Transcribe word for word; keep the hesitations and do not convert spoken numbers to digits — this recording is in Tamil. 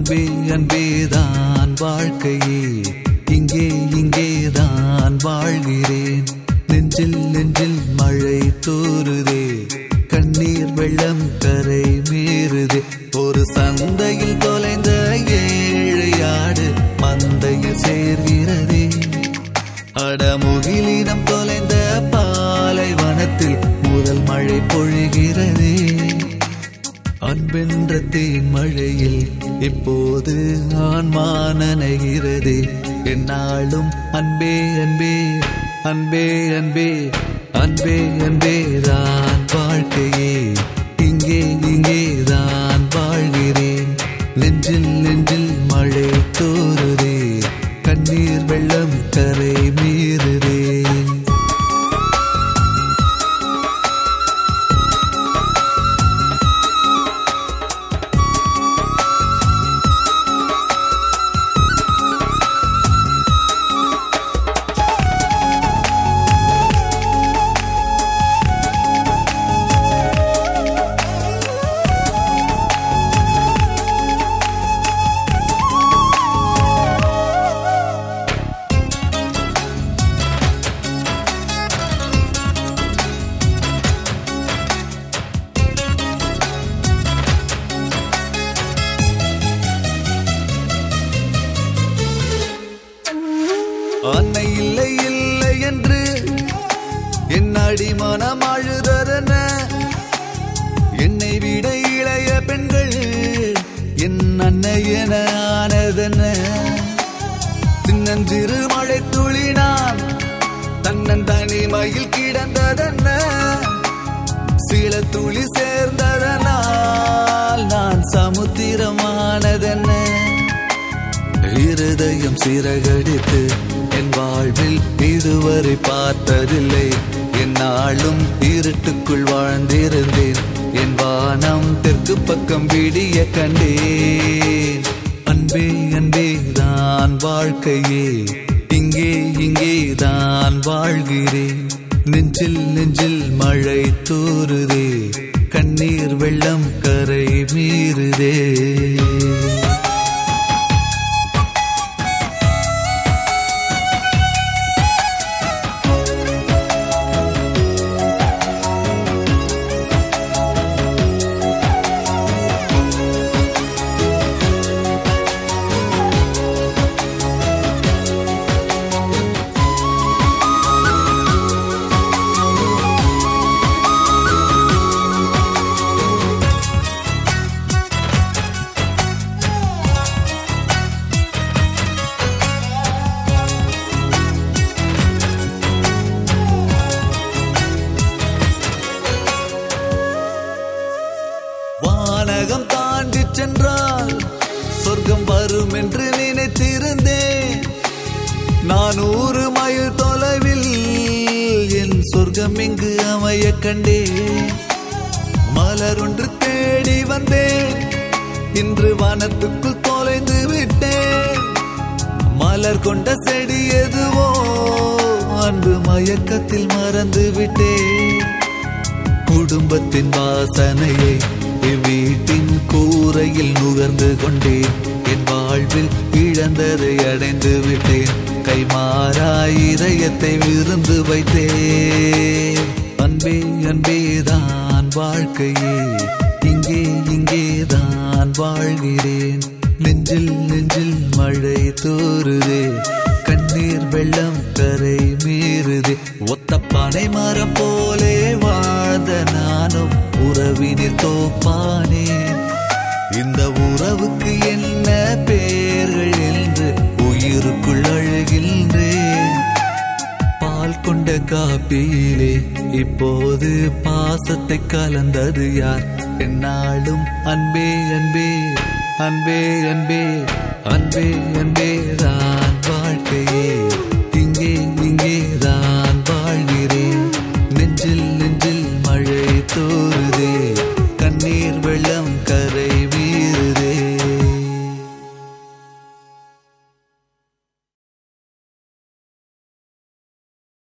அன்பே அன்பேதான் வாழ்க்கையே, இங்கே இங்கேதான் வாழ்கிறேன். நெஞ்சில் நெஞ்சில் மழை தூறுதே, கண்ணீர் வெள்ளம் கரை மீறுதே. ஒரு சந்தையில் தொலைந்த ஏழையாடு மந்தையில் சேர்கிறதே. அடமுகிலினம் தொலைந்த பாலைவனத்தில் முதல் மழை பொழிகிறதே. அன்பென்ற தேன் மழையில் இப்போது ஆன்மா நனைகிறதே. என்னாலும் அன்பே அன்பே அன்பே அன்பே அன்பே அன்பேதான் வாழ்க்கையே, இங்கே இங்கேதான் வாழ்கிறேன். நெஞ்சில் நெஞ்சில் மழை தூறுதே, கண்ணீர் வெள்ளம் கரை மீறுதே. அன்னை இல்லை இல்லை என்று என் அடிமனம் அழுததென்ன, என்னை விட இளைய பெண்கள் என் அன்னை என ஆனதென்ன. சின்னஞ்சிறு மழை துளி நான் தன்னன் தனிமையில் கிடந்ததென்ன, சில துளி சேர்ந்ததனால் நான் சமுத்திரமானதென்ன. இருதயம் சிறகடித்து என் வாழ்வில் இதுவரை பார்த்ததில்லை. என்னாலும் இருட்டுக்குள் வாழ்ந்திருந்தேன், என் வானம் தெற்கு பக்கம் விடிய கண்டேன். அன்பே அன்பே தான் வாழ்க்கையே, இங்கே இங்கே தான் வாழ்கிறேன். நெஞ்சில் நெஞ்சில் மழை தூறுதே, கண்ணீர் வெள்ளம் கரை மீறுதே. வானகம் தாண்டி சென்றால் சொர்க்கம் வரும் என்று நினைத்திருந்தேன். நானூறு மைல் தொலைவில் என் சொர்க்கம் இங்கு அமைய கண்டேன். மலர் ஒன்று தேடி வந்தேன், இன்று வானத்துக்குள் தொலைந்து விட்டேன். மலர் கொண்ட செடி எதுவோ அன்பு மயக்கத்தில் மறந்து விட்டேன். குடும்பத்தின் வாசனையை வீட்டின் கூரையில் நுகர்ந்து கொண்டேன். என் வாழ்வில் இழந்ததை அடைந்து விட்டேன், கைமாறாய் இதயத்தை விருந்து வைத்தேன். அன்பே அன்பேதான் வாழ்க்கையே, இங்கே இங்கேதான் வாழ்கிறேன். நெஞ்சில் நெஞ்சில் மழை தூறுதே, கண்ணீர் வெள்ளம் கரை மீறுதே. ஒத்த பனை மரம் போலே வாழ்ந்த நானும் உறவினில் தோப்பானேன். இந்த உறவுக்கு என்ன பேர்கள் என்று உயிருக்குள் அழுகின்றேன். பால் கொண்ட காப்பியிலே இப்போது பாசத்தை கலந்தது யார்? என்னாலும் அன்பே அன்பே அன்பே அன்பே அன்பே அன்பே